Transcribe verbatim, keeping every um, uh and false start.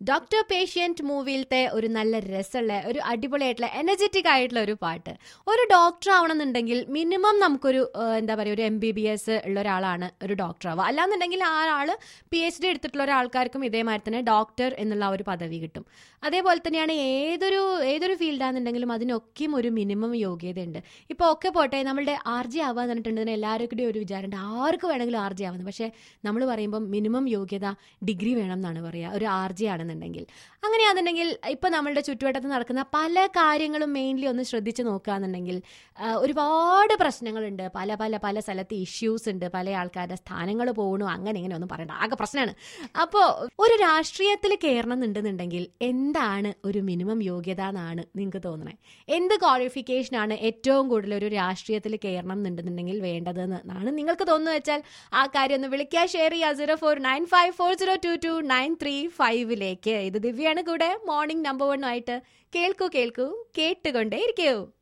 Doctor patient മൂവിയിലത്തെ ഒരു നല്ല രസമുള്ള ഒരു അടിപൊളിയായിട്ടുള്ള എനർജറ്റിക് ആയിട്ടുള്ള ഒരു പാട്ട്. ഒരു ഡോക്ടർ ആവണമെന്നുണ്ടെങ്കിൽ മിനിമം നമുക്കൊരു ഏഹ്, എന്താ പറയുക ഒരു എം ബി ബി എസ് ഉള്ള ഒരാളാണ് ഒരു ഡോക്ടർ ആവുക. അല്ലാന്നുണ്ടെങ്കിൽ ആ ആള് പി എച്ച് ഡി എടുത്തിട്ടുള്ള ഒരാൾക്കാർക്കും ഇതേമാതിരി തന്നെ ഡോക്ടർ എന്നുള്ള ആ ഒരു പദവി കിട്ടും. അതേപോലെ തന്നെയാണ് ഏതൊരു ഏതൊരു ഫീൽഡാണെന്നുണ്ടെങ്കിലും അതിനൊക്കെയും ഒരു മിനിമം യോഗ്യതയുണ്ട്. ഇപ്പോൾ ഒക്കെ പോട്ടെ, നമ്മളുടെ ആർ ജി ആവാന്ന് പറഞ്ഞിട്ടുണ്ടെങ്കിൽ എല്ലാവർക്കും കൂടി ഒരു വിചാരമുണ്ട് ആർക്ക് വേണമെങ്കിലും ആർ ജി ആവുന്നത്. പക്ഷേ നമ്മൾ പറയുമ്പോൾ മിനിമം യോഗ്യത ഡിഗ്രി വേണം എന്നാണ് പറയുക ഒരു ആർ ജി ആണെന്നുണ്ടെങ്കിൽ. അങ്ങനെയാണെന്നുണ്ടെങ്കിൽ ഇപ്പം നമ്മളുടെ ചുറ്റുവട്ടത്ത് നടക്കുന്ന പല കാര്യങ്ങളും മെയിൻലി ഒന്ന് ശ്രദ്ധിച്ച് നോക്കുകയാണെന്നുണ്ടെങ്കിൽ ആ, ഒരുപാട് പ്രശ്നങ്ങളുണ്ട്. പല പല പല സ്ഥലത്ത് ഇഷ്യൂസ് ഉണ്ട്. പല ആൾക്കാരുടെ സ്ഥാനങ്ങൾ പോകണു, അങ്ങനെ ഇങ്ങനെ ഒന്നും പറയണ്ട, ആകെ പ്രശ്നമാണ്. അപ്പോൾ ഒരു രാഷ്ട്രീയത്തിൽ കയറണം എന്നുണ്ടെന്നുണ്ടെങ്കിൽ എന്താണ് ഒരു മിനിമം യോഗ്യത എന്നാണ് നിങ്ങൾക്ക് തോന്നണേ? എന്ത് ക്വാളിഫിക്കേഷനാണ് ഏറ്റവും കൂടുതൽ ഒരു രാഷ്ട്രീയത്തിൽ കയറണം എന്നുണ്ടെന്നുണ്ടെങ്കിൽ വേണ്ടതെന്ന് എന്നാണ് നിങ്ങൾക്ക് തോന്നുന്നു വെച്ചാൽ ആ കാര്യം ഒന്ന് വിളിക്കുക, ഷെയർ ചെയ്യുക. Zero four nine five four zero two two nine three ഫൈവിലേക്ക്. ഇത് ദിവ്യാണ് കൂടെ മോർണിംഗ് നമ്പർ വൺ ആയിട്ട്. കേൾക്കൂ കേൾക്കൂ കേട്ടുകൊണ്ടേ ഇരിക്കൂ.